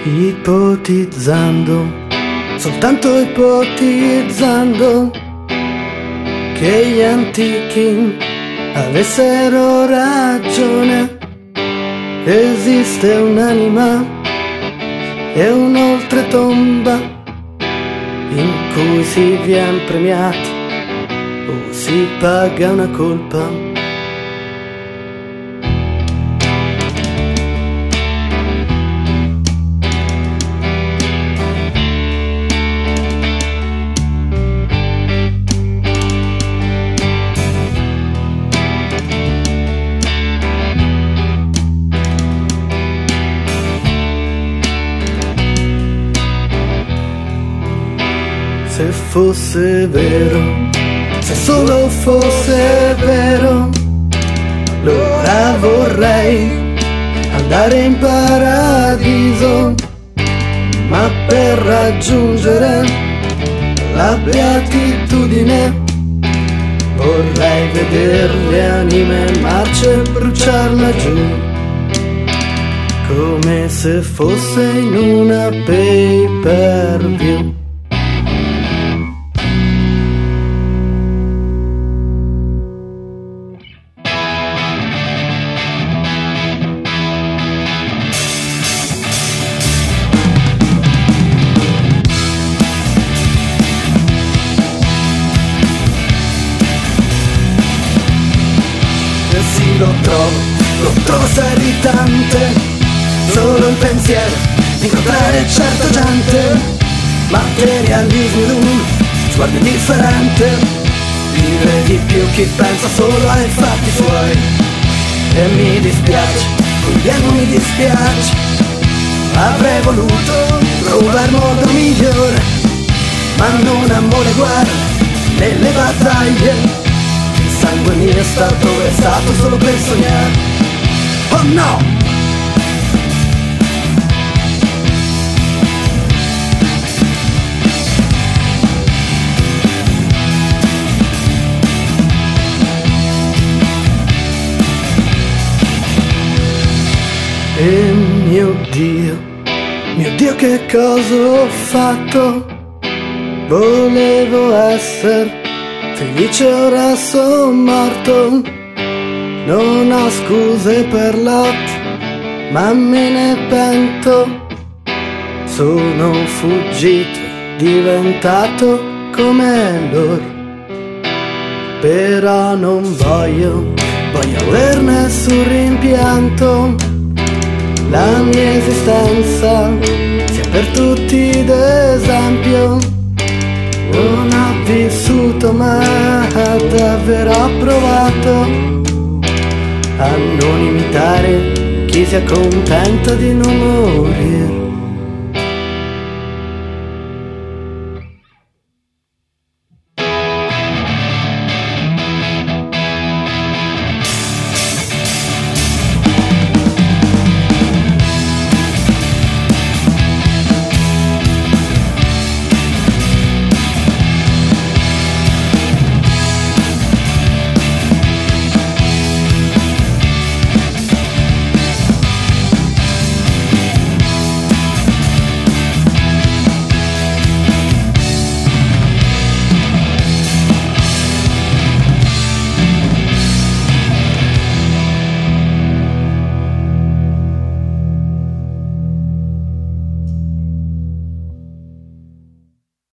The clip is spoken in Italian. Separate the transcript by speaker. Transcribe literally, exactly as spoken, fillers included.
Speaker 1: Ipotizzando, soltanto ipotizzando, che gli antichi avessero ragione. Esiste un'anima e un'oltretomba in cui si vien premiati o si paga una colpa. Se fosse vero, se solo fosse vero, allora vorrei andare in paradiso, ma per raggiungere la beatitudine vorrei vedere le anime marce e bruciarla giù, come se fosse in una pay per view. Sì, lo trovo, lo trovo assai irritante, solo il pensiero di incontrare certa gente. Materialismo ed un sguardo indifferente, vive di più chi pensa solo ai fatti suoi. E mi dispiace, Guglielmo mi dispiace, avrei voluto trovare il modo migliore, ma non amore e guerra nelle battaglie. Il sangue mio è stato versato solo per sognare. Oh no! E mio Dio, mio Dio che cosa ho fatto? Volevo essere felice, ora sono morto. Non ho scuse per l'otto, ma me ne pento. Sono fuggito, diventato come loro. Però non voglio, voglio aver nessun rimpianto. La mia esistenza sia per tutti d'esempio. Non ho vissuto ma davvero ho provato a non imitare chi si accontenta di non morire.